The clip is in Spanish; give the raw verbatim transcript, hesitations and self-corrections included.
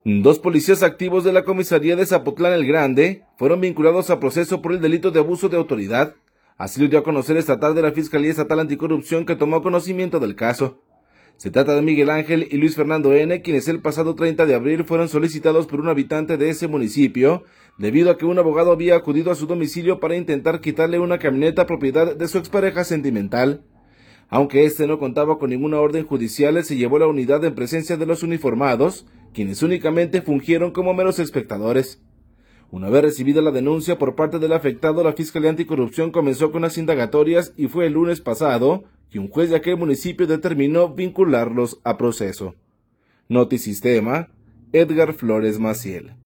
Dos policías activos de la comisaría de Zapotlán el Grande fueron vinculados a proceso por el delito de abuso de autoridad. Así lo dio a conocer esta tarde la Fiscalía Estatal Anticorrupción, que tomó conocimiento del caso. Se trata de Miguel Ángel y Luis Fernando N., quienes el pasado treinta de abril fueron solicitados por un habitante de ese municipio, debido a que un abogado había acudido a su domicilio para intentar quitarle una camioneta propiedad de su expareja sentimental. Aunque este no contaba con ninguna orden judicial, se llevó la unidad en presencia de los uniformados, quienes únicamente fungieron como meros espectadores. Una vez recibida la denuncia por parte del afectado, la Fiscalía Anticorrupción comenzó con las indagatorias y fue el lunes pasado que un juez de aquel municipio determinó vincularlos a proceso. Notisistema, Edgar Flores Maciel.